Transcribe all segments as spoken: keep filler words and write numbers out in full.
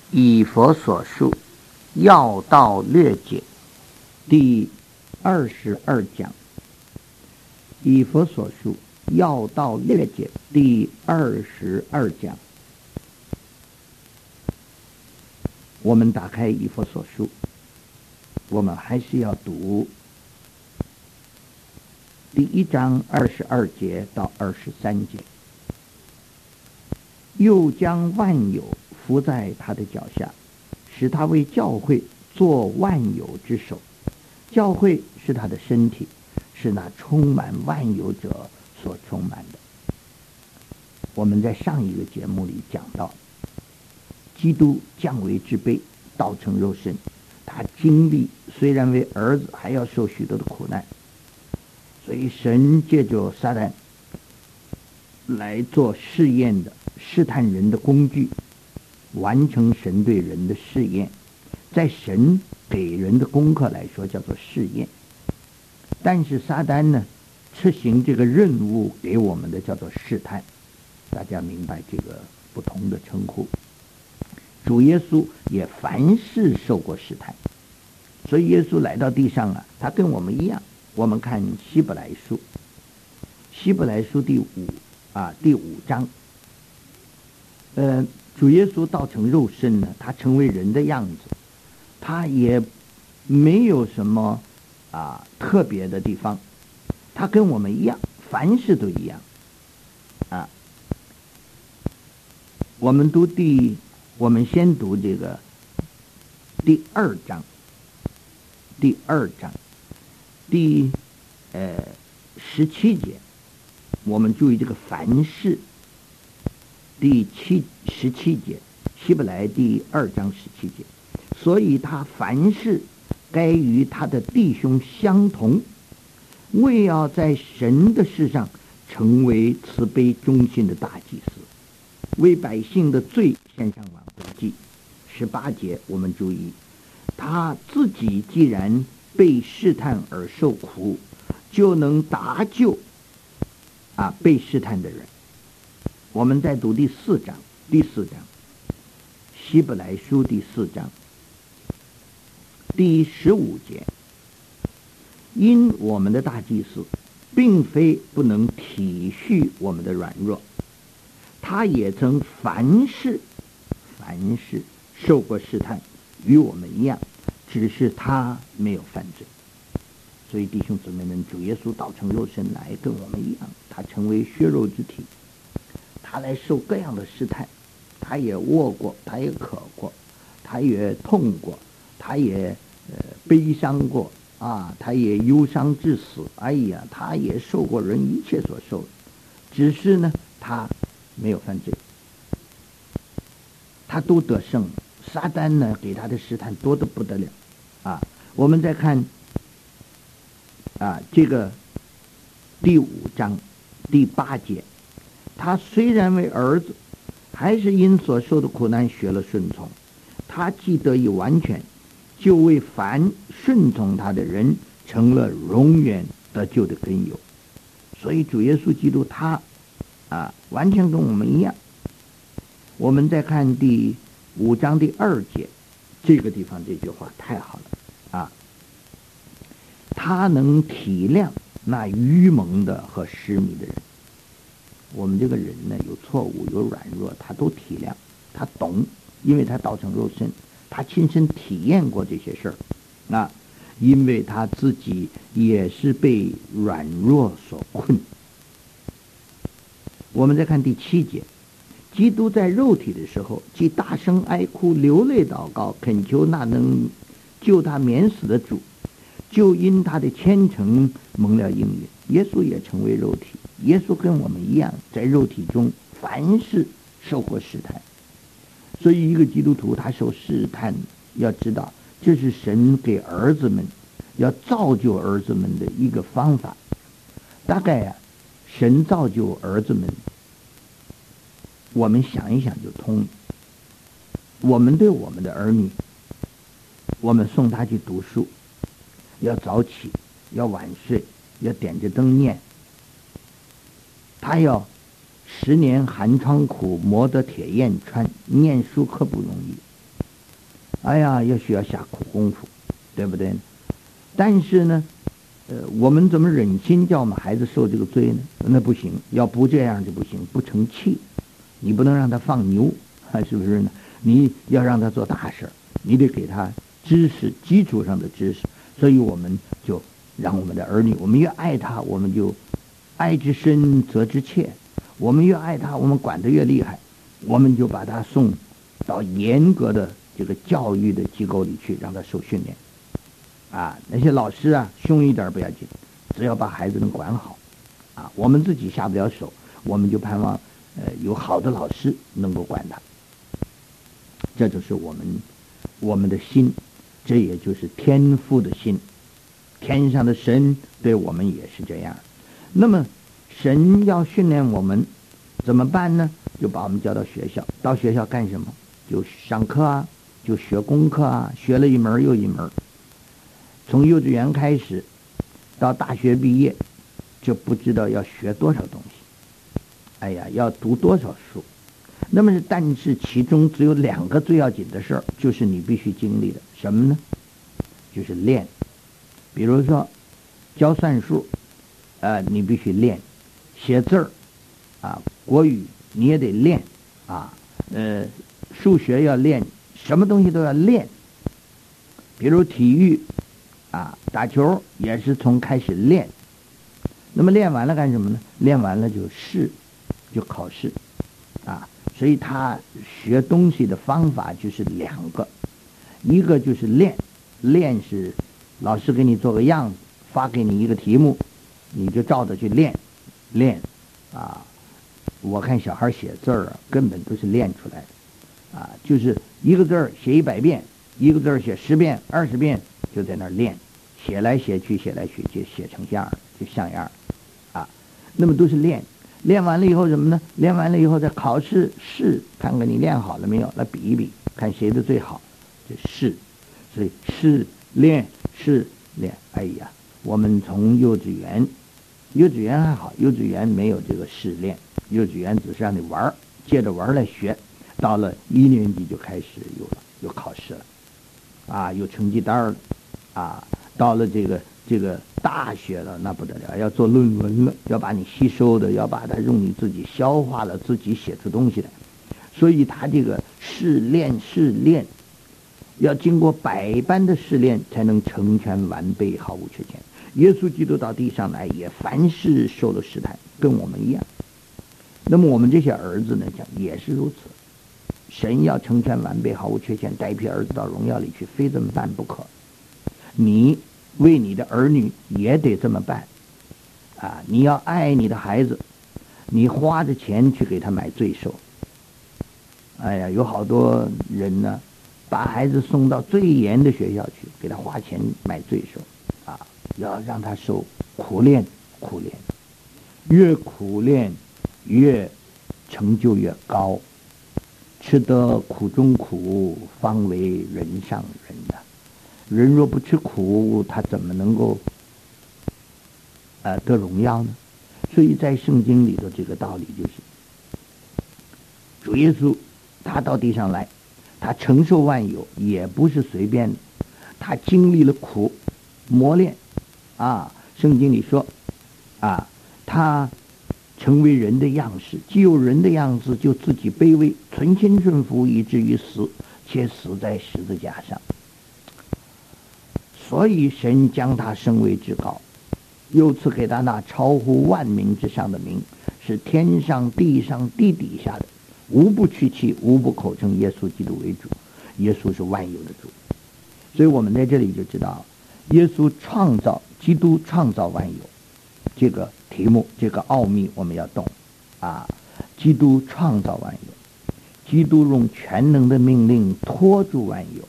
以佛所述要道略解第二十二讲。以佛所述要道略解第二十二讲。我们打开以佛所述，我们还是要读第一章二十二节到二十三节。又将万有伏在他的脚下，使他为教会做万有之首。教会是他的身体，是那充满万有者所充满的。我们在上一个节目里讲到，基督降为至卑，道成肉身，他经历虽然为儿子，还要受许多的苦难。所以神借着撒旦来做试验的试探人的工具，完成神对人的试验。在神给人的功课来说叫做试验，但是撒旦呢执行这个任务给我们的叫做试探。大家明白这个不同的称呼。主耶稣也凡事受过试探，所以耶稣来到地上啊，他跟我们一样。我们看希伯来书，希伯来书第五啊第五章，呃，主耶稣道成肉身呢，他成为人的样子，他也没有什么啊特别的地方，他跟我们一样，凡事都一样啊。我们读第，我们先读这个第二章，第二章。第呃十七节，我们注意这个凡事。第七十七节，希伯来第二章十七节，所以他凡事该与他的弟兄相同，为要在神的事上成为慈悲忠心的大祭司，为百姓的罪献上挽回祭。十八节，我们注意，他自己既然被试探而受苦，就能搭救啊被试探的人。我们再读第四章，第四章，希伯来书第四章第十五节，因我们的大祭司并非不能体恤我们的软弱，他也曾凡事凡事受过试探，与我们一样，只是他没有犯罪。所以弟兄姊妹们，主耶稣道成肉身来跟我们一样，他成为血肉之体，他来受各样的试探，他也饿过，他也渴过，他也痛过，他也呃悲伤过啊，他也忧伤至死。哎呀，他也受过人一切所受的，只是呢他没有犯罪，他都得胜了。撒旦呢给他的试探多得不得了啊！我们再看啊这个第五章第八节，他虽然为儿子，还是因所受的苦难学了顺从。他既得以完全，就为凡顺从他的人成了永远得救的根由。所以主耶稣基督他啊完全跟我们一样。我们再看第五章第二节，这个地方这句话太好了啊！他能体谅那愚蒙的和失迷的人。我们这个人呢，有错误有软弱，他都体谅，他懂，因为他道成肉身，他亲身体验过这些事儿啊，因为他自己也是被软弱所困。我们再看第七节，基督在肉体的时候，既大声哀哭，流泪祷告，恳求那能救他免死的主，就因他的虔诚蒙了应允。耶稣也成为肉体，耶稣跟我们一样，在肉体中凡事受过试探。所以一个基督徒他受试探，要知道这是神给儿子们要造就儿子们的一个方法。大概啊，神造就儿子们，我们想一想就通。我们对我们的儿女，我们送他去读书，要早起，要晚睡，要点着灯念。他要十年寒窗苦，磨得铁砚穿，念书可不容易。 哎呀，也需要下苦功夫，对不对？但是呢，呃，我们怎么忍心叫我们孩子受这个罪呢？那不行，要不这样就不行，不成器。你不能让他放牛，是不是呢？你要让他做大事，你得给他知识，基础上的知识。所以我们就让我们的儿女，我们越爱他，我们就爱之深责之切。我们越爱他，我们管得越厉害，我们就把他送到严格的这个教育的机构里去，让他受训练。啊，那些老师啊，凶一点不要紧，只要把孩子能管好，啊，我们自己下不了手，我们就盼望呃有好的老师能够管他。这就是我们我们的心，这也就是天父的心。天上的神对我们也是这样。那么神要训练我们怎么办呢？就把我们叫到学校，到学校干什么？就上课啊，就学功课啊，学了一门又一门。从幼稚园开始到大学毕业，就不知道要学多少东西，哎呀，要读多少书。那么但是其中只有两个最要紧的事儿，就是你必须经历的，什么呢？就是练。比如说教算术，呃，你必须练；写字儿，啊，国语你也得练，啊，呃，数学要练，什么东西都要练。比如体育，啊，打球也是从开始练。那么练完了干什么呢？练完了就试，就考试，啊，所以他学东西的方法就是两个，一个就是练，练是老师给你做个样子，发给你一个题目，你就照着去练，练，啊，我看小孩写字儿啊，根本都是练出来的，啊，就是一个字儿写一百遍，一个字儿写十遍、二十遍，就在那儿练，写来写去，写来写去，写成样就像样，啊，那么都是练。练完了以后什么呢？练完了以后再考试试，看看你练好了没有，来比一比，看谁的最好，就试。所以试练试练，哎呀，我们从幼稚园，幼稚园还好，幼稚园没有这个试练，幼稚园只是让你玩，借着玩来学。到了一年级就开始有了，有考试了，啊，有成绩单了，啊，到了这个这个大学了，那不得了，要做论文了，要把你吸收的，要把它用你自己消化了，自己写出东西来。所以他这个试炼试炼，要经过百般的试炼，才能成全完备，毫无缺欠。耶稣基督到地上来，也凡事受了试探，跟我们一样。那么我们这些儿子呢，讲也是如此。神要成全完备，毫无缺陷，带一批儿子到荣耀里去，非这么办不可。你为你的儿女也得这么办啊！你要爱你的孩子，你花着钱去给他买罪受。哎呀，有好多人呢，把孩子送到最严的学校去，给他花钱买罪受啊！要让他受苦练，苦练，越苦练越成就越高。吃得苦中苦，方为人上人呐、啊。人若不吃苦，他怎么能够呃得荣耀呢？所以在圣经里的这个道理就是，主耶稣他到地上来，他承受万有也不是随便的，他经历了苦磨练啊。圣经里说啊，他成为人的样式，既有人的样子，就自己卑微，存心顺服，以至于死，且死在十字架上。所以神将他升为至高，又赐给他那超乎万名之上的名，是天上地上地底下的，无不屈膝，无不口称耶稣基督为主。耶稣是万有的主。所以我们在这里就知道，耶稣创造，基督创造万有，这个题目，这个奥秘我们要懂啊！基督创造万有，基督用全能的命令拖住万有。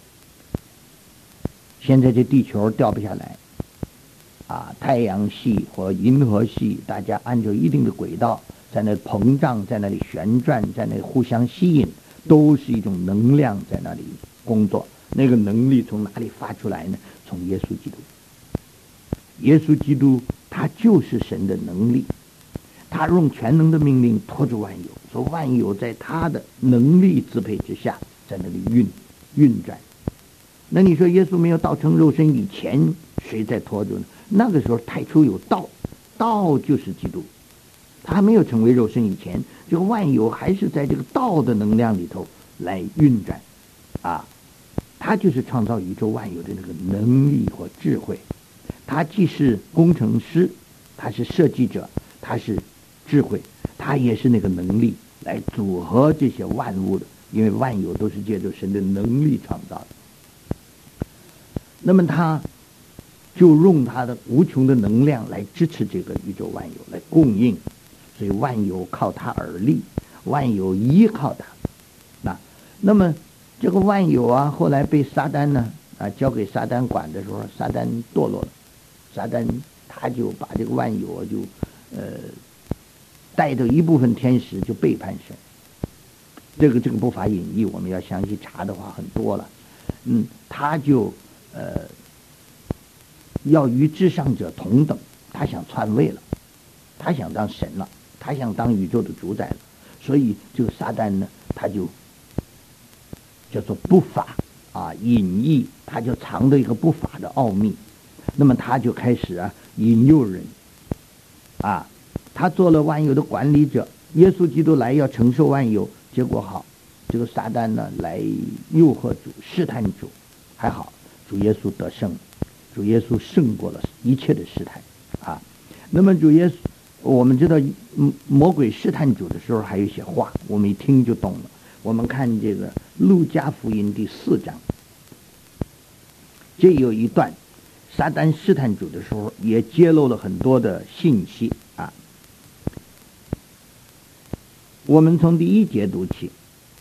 现在这地球掉不下来啊，太阳系和银河系，大家按照一定的轨道在那膨胀，在那里旋转，在那里互相吸引，都是一种能量在那里工作。那个能力从哪里发出来呢？从耶稣基督。耶稣基督他就是神的能力，他用全能的命令拖住万有，说万有在他的能力支配之下，在那里运运转。那你说耶稣没有道成肉身以前，谁在拖住呢？那个时候太初有道，道就是基督，他还没有成为肉身以前，这个万有还是在这个道的能量里头来运转啊，他就是创造宇宙万有的那个能力或智慧。他既是工程师，他是设计者，他是智慧，他也是那个能力来组合这些万物的，因为万有都是借着神的能力创造的。那么他就用他的无穷的能量来支持这个宇宙万有，来供应，所以万有靠他而立，万有依靠他。那那么这个万有啊，后来被撒旦呢啊交给撒旦管的时候，撒旦堕落了，撒旦他就把这个万有就呃带着一部分天使就背叛神。这个这个不法隐逸，我们要详细查的话很多了。嗯，他就呃要与至上者同等，他想篡位了，他想当神了，他想当宇宙的主宰了，所以这个撒旦呢，他就叫做不法啊隐逸，他就藏着一个不法的奥秘。那么他就开始啊引诱人啊，他做了万有的管理者，耶稣基督来要承受万有，结果好，这个撒旦呢来诱惑主，试探主，还好主耶稣得胜，主耶稣胜过了一切的试探啊。那么主耶稣，我们知道魔鬼试探主的时候还有一些话，我们一听就懂了。我们看这个路加福音第四章，这有一段撒旦试探主的时候也揭露了很多的信息啊。我们从第一节读起，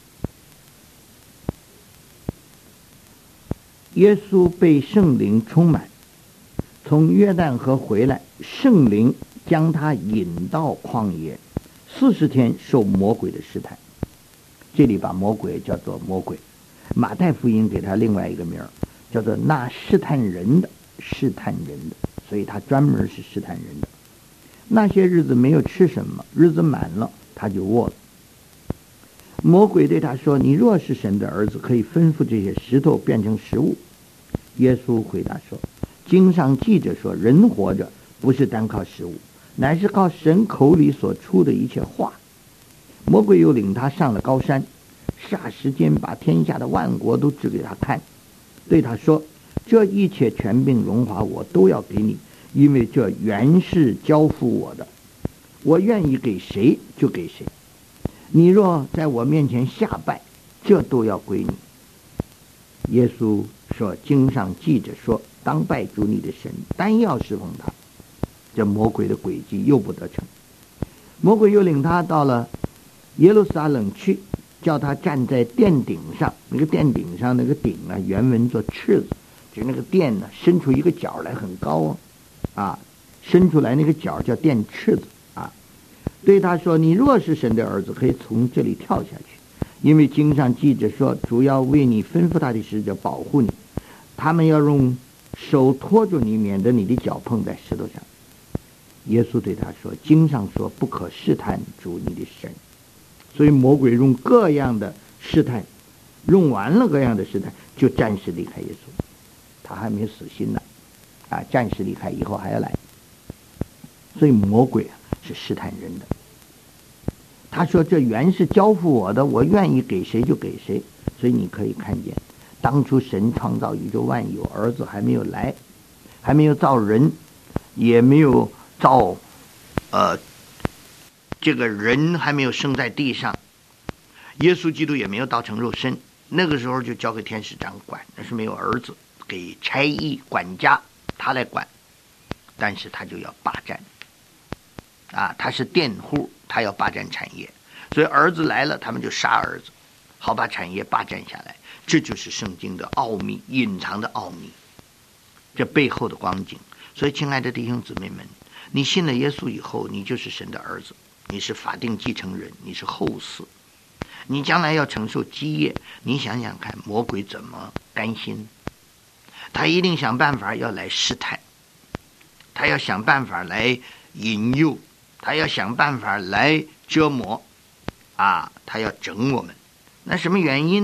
耶稣被圣灵充满，从约旦河回来，圣灵将他引到旷野，四十天受魔鬼的试探。这里把魔鬼叫做魔鬼，马太福音给他另外一个名儿，叫做那试探人的，试探人的，所以他专门是试探人的。那些日子没有吃什么，日子满了他就饿了。魔鬼对他说，你若是神的儿子，可以吩咐这些石头变成食物。耶稣回答说，经上记着说，人活着不是单靠食物，乃是靠神口里所出的一切话。魔鬼又领他上了高山，霎时间把天下的万国都指给他看，对他说，这一切权柄荣华我都要给你，因为这原是交付我的，我愿意给谁就给谁，你若在我面前下拜，这都要归你。耶稣说，经上记着说，当拜主你的神，单要侍奉他。这魔鬼的诡计又不得逞。魔鬼又领他到了耶路撒冷去，叫他站在殿顶上，那个殿顶上那个顶啊，原文做翅子，就那个殿呢伸出一个角来很高啊，啊，伸出来那个角叫殿翅子啊。对他说，你若是神的儿子，可以从这里跳下去，因为经上记着说，主要为你吩咐他的使者保护你，他们要用手托住你，免得你的脚碰在石头上。耶稣对他说，经上说不可试探主你的神。所以魔鬼用各样的试探，用完了各样的试探，就暂时离开耶稣，他还没死心呢，啊，暂时离开以后还要来。所以魔鬼啊是试探人的。他说这原是交付我的，我愿意给谁就给谁。所以你可以看见，当初神创造宇宙万有，儿子还没有来，还没有造人，也没有造呃这个人还没有生在地上，耶稣基督也没有道成肉身，那个时候就交给天使长管，那是没有儿子，给差役管家他来管，但是他就要霸占啊，他是佃户，他要霸占产业，所以儿子来了，他们就杀儿子，好把产业霸占下来。这就是圣经的奥秘，隐藏的奥秘，这背后的光景。所以亲爱的弟兄姊妹们，你信了耶稣以后，你就是神的儿子，你是法定继承人，你是后嗣，你将来要承受基业。你想想看，魔鬼怎么甘心？他一定想办法要来试探，他要想办法来引诱，他要想办法来折磨啊，他要整我们。那什么原因呢？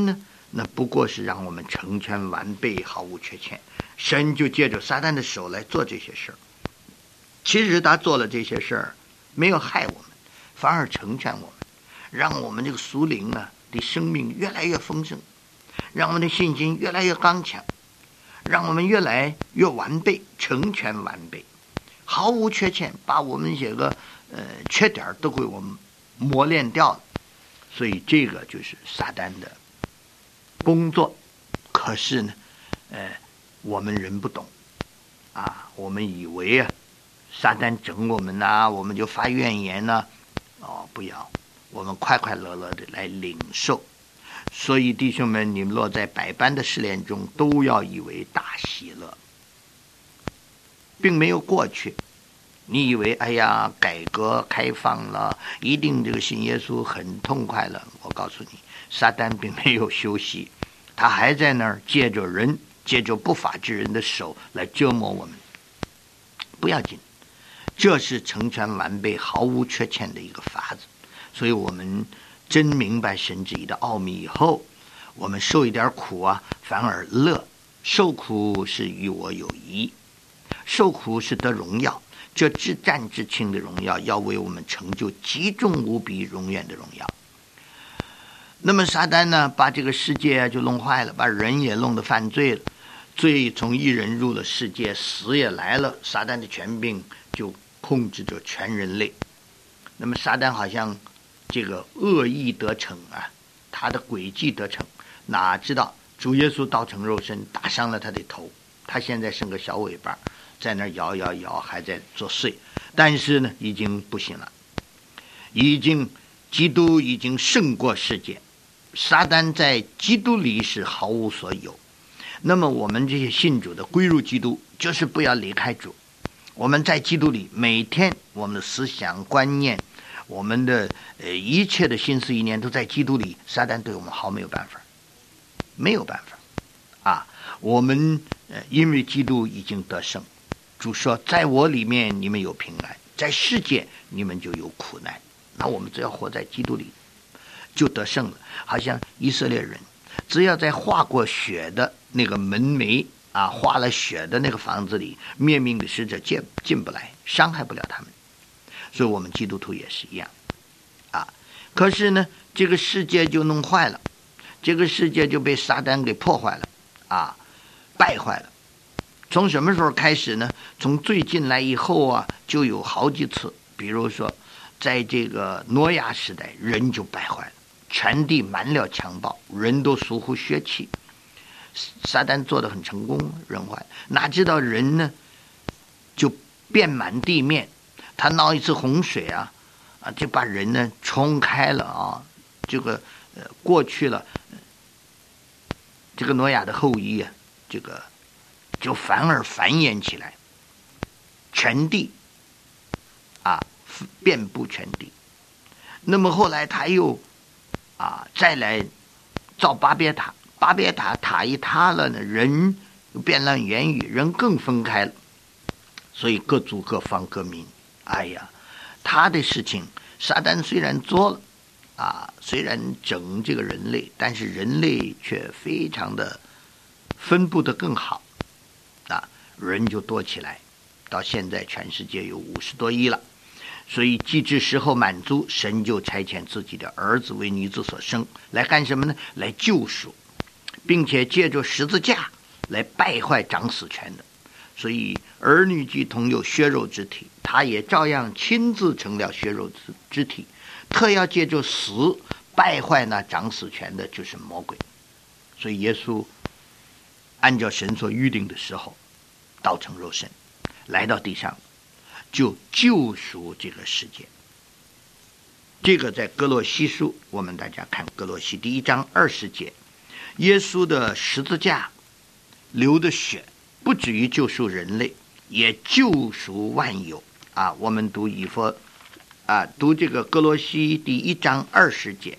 那不过是让我们成全完备，毫无缺欠。神就借着撒旦的手来做这些事儿。其实他做了这些事儿，没有害我们，反而成全我们，让我们这个属灵呢的生命越来越丰盛，让我们的信心越来越刚强，让我们越来越完备，成全完备，毫无缺欠，把我们些个呃缺点都给我们磨练掉了。所以这个就是撒旦的工作。可是呢，呃，我们人不懂啊，我们以为啊，撒旦整我们呐、啊，我们就发怨言呐、啊，哦，不要，我们快快乐乐的来领受。所以弟兄们，你们落在百般的试炼中，都要以为大喜乐，并没有过去。你以为哎呀，改革开放了，一定这个信耶稣很痛快了。我告诉你，撒旦并没有休息，他还在那儿借着人，借着不法之人的手来折磨我们。不要紧，这是成全完备、毫无缺欠的一个法子。所以我们真明白神旨意的奥秘以后，我们受一点苦啊，反而乐。受苦是与我有益，受苦是得荣耀。这至战至轻的荣耀，要为我们成就极重无比永远的荣耀。那么撒旦呢，把这个世界就弄坏了，把人也弄得犯罪了。罪从一人入了世界，死也来了，撒旦的权柄就控制着全人类。那么撒旦好像这个恶意得逞啊，他的诡计得逞，哪知道主耶稣道成肉身，打伤了他的头，他现在剩个小尾巴，在那摇摇摇，还在作祟。但是呢，已经不行了，已经基督已经胜过世界，撒旦在基督里是毫无所有。那么我们这些信主的归入基督，就是不要离开主。我们在基督里，每天我们的思想观念，我们的呃一切的心思意念都在基督里，撒旦对我们毫没有办法，没有办法啊！我们呃因为基督已经得胜，主说在我里面你们有平安，在世界你们就有苦难。那我们只要活在基督里，就得胜了。好像以色列人只要在划过血的那个门楣啊，划了血的那个房子里，灭命的使者进进不来，伤害不了他们。所以我们基督徒也是一样啊。可是呢，这个世界就弄坏了，这个世界就被撒旦给破坏了啊，败坏了。从什么时候开始呢？从最近来以后啊，就有好几次。比如说在这个挪亚时代，人就败坏了，全地满了强暴，人都疏忽血气。撒旦做得很成功，人坏，哪知道人呢就遍满地面，他闹一次洪水啊啊，就把人呢冲开了啊，这个呃过去了，这个挪亚的后裔啊，这个就反而繁衍起来，全地啊遍布全地。那么后来他又啊再来造巴别塔，巴别塔塔一塌了呢，人变乱言语，人更分开了。所以各族各方各民，哎呀，他的事情撒旦虽然做了啊，虽然整这个人类，但是人类却非常的分布的更好啊，人就多起来，到现在全世界有五十多亿了。所以既至时候满足，神就差遣自己的儿子为女子所生，来干什么呢？来救赎，并且借着十字架来败坏掌死权的。所以儿女既同有血肉之体，他也照样亲自成了血肉之体，特要借着死败坏那掌死权的，就是魔鬼。所以耶稣按照神所预定的时候，道成肉身来到地上，就救赎这个世界。这个在哥罗西书，我们大家看哥罗西第一章二十节，耶稣的十字架流的血不止于救赎人类，也救赎万有啊！我们读以弗啊，读这个哥罗西第一章二十节，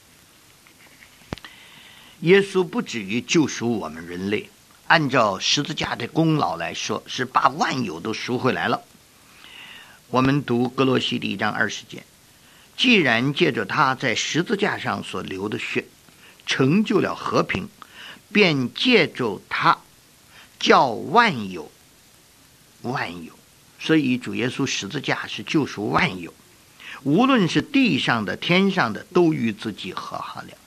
耶稣不止于救赎我们人类，按照十字架的功劳来说，是把万有都赎回来了。我们读哥罗西第一章二十节，既然借着他在十字架上所流的血， 成就了和平，便借着他叫万有万有。所以主耶稣十字架是救赎万有，无论是地上的天上的，都与自己和好了。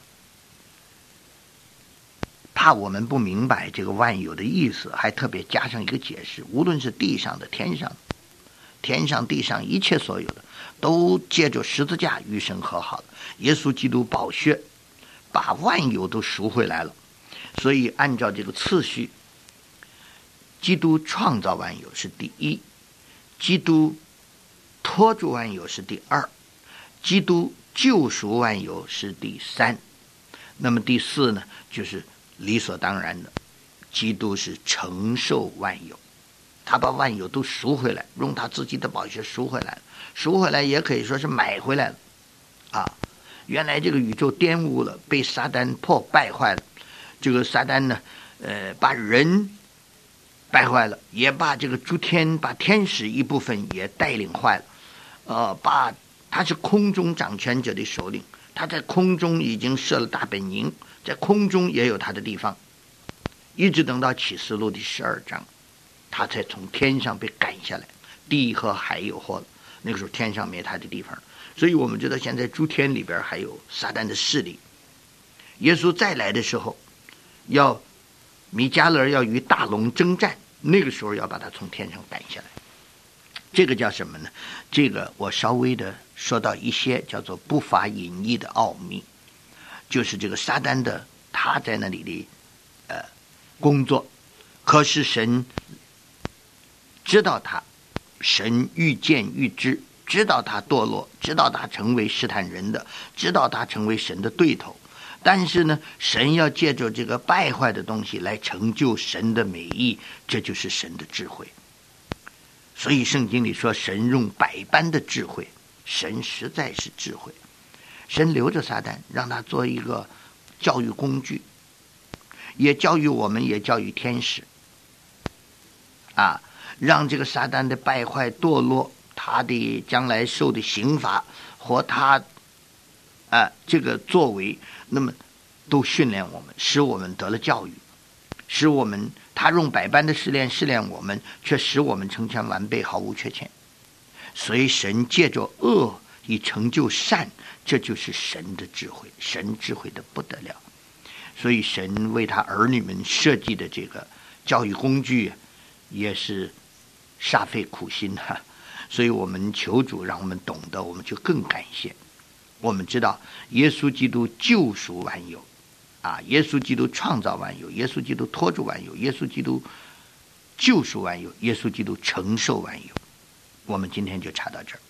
怕我们不明白这个万有的意思，还特别加上一个解释，无论是地上的天上的，天上地上一切所有的，都借着十字架与神和好了。耶稣基督宝血把万有都赎回来了。所以按照这个次序，基督创造万有是第一，基督托住万有是第二，基督救赎万有是第三。那么第四呢，就是理所当然的，基督是承受万有，他把万有都赎回来，用他自己的宝血赎回来了。赎回来也可以说是买回来了啊！原来这个宇宙玷污了，被撒旦破败坏了。这个撒旦呢，呃，把人败坏了，也把这个诸天、把天使一部分也带领坏了。呃，把他是空中掌权者的首领，他在空中已经设了大本营，在空中也有他的地方，一直等到启示录第十二章，他才从天上被赶下来，地和海有祸了。那个时候天上没他的地方，所以我们知道现在诸天里边还有撒旦的势力。耶稣再来的时候，要米迦勒要与大龙征战，那个时候要把他从天上赶下来。这个叫什么呢？这个我稍微的说到一些叫做不法隐匿的奥秘，就是这个撒旦的他在那里的呃工作，可是神知道他，神预见预知，知道他堕落，知道他成为试探人的，知道他成为神的对头。但是呢，神要借着这个败坏的东西来成就神的美意，这就是神的智慧。所以圣经里说神用百般的智慧，神实在是智慧。神留着撒旦，让他做一个教育工具，也教育我们，也教育天使啊，让这个撒旦的败坏堕落，他的将来受的刑罚和他啊这个作为，那么都训练我们，使我们得了教育，使我们他用百般的试炼试炼我们，却使我们成全完备，毫无缺欠。所以神借着恶以成就善，这就是神的智慧，神智慧的不得了。所以神为他儿女们设计的这个教育工具也是煞费苦心哈。所以我们求主让我们懂得，我们就更感谢。我们知道耶稣基督救赎万有啊，耶稣基督创造万有，耶稣基督托住万有，耶稣基督救赎万有，耶稣基督承受万有。我们今天就查到这儿。